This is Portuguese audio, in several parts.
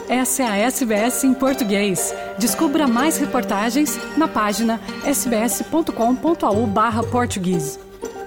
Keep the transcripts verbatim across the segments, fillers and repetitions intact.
Essa é a S B S em português. Descubra mais reportagens na página sbs.com.au barra português.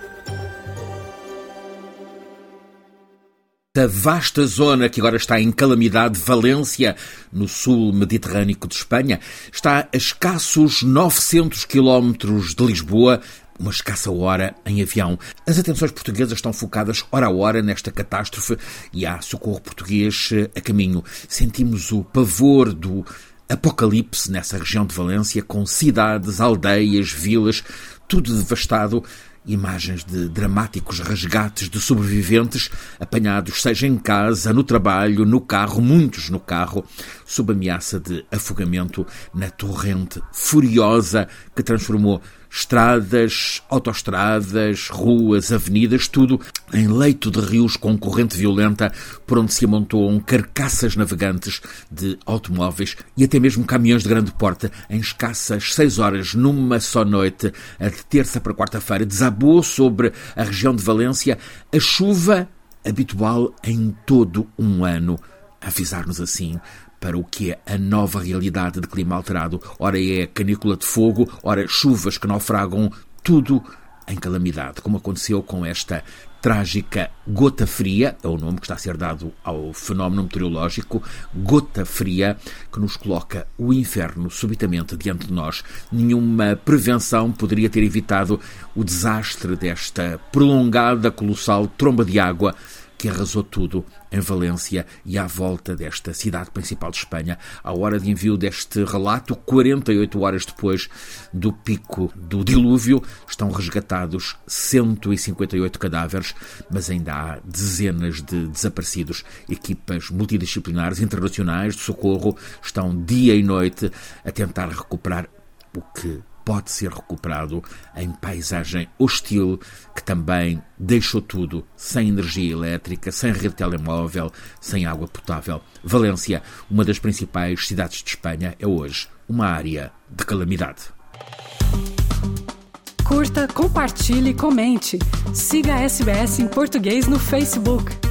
A vasta zona que agora está em calamidade, Valência, no sul mediterrâneo de Espanha, está a escassos novecentos quilómetros de Lisboa, uma escassa hora em avião. As atenções portuguesas estão focadas hora a hora nesta catástrofe e há socorro português a caminho. Sentimos o pavor do apocalipse nessa região de Valência, com cidades, aldeias, vilas, tudo devastado. Imagens de dramáticos resgates de sobreviventes apanhados, seja em casa, no trabalho, no carro, muitos no carro, sob ameaça de afogamento na torrente furiosa que transformou estradas, autoestradas, ruas, avenidas, tudo em leito de rios com corrente violenta, por onde se amontoam carcaças navegantes de automóveis e até mesmo caminhões de grande porte. Em escassas seis horas, numa só noite, a de terça para quarta-feira, desabou sobre a região de Valência a chuva habitual em todo um ano. A avisar-nos assim para o que é a nova realidade de clima alterado. Ora é canícula de fogo, ora chuvas que naufragam, tudo em calamidade, como aconteceu com esta trágica gota fria, é o nome que está a ser dado ao fenómeno meteorológico, gota fria, que nos coloca o inferno subitamente diante de nós. Nenhuma prevenção poderia ter evitado o desastre desta prolongada, colossal tromba de água que arrasou tudo em Valência e à volta desta cidade principal de Espanha. À hora de envio deste relato, quarenta e oito horas depois do pico do dilúvio, estão resgatados cento e cinquenta e oito cadáveres, mas ainda há dezenas de desaparecidos. Equipas multidisciplinares internacionais de socorro estão dia e noite a tentar recuperar o que pode ser recuperado em paisagem hostil que também deixou tudo sem energia elétrica, sem rede telemóvel, sem água potável. Valência, uma das principais cidades de Espanha, é hoje uma área de calamidade. Curta, compartilhe, comente. Siga a S B S em português no Facebook.